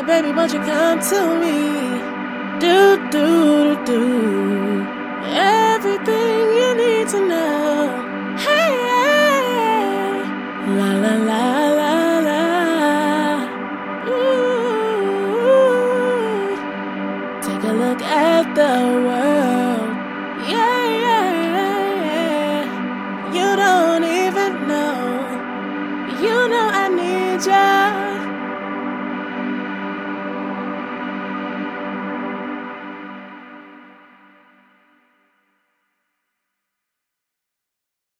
baby, won't you come to me? Do, do, do, do. Everything you need to know. Hey, hey. La, la, la, la, la. Ooh. Take a look at the world.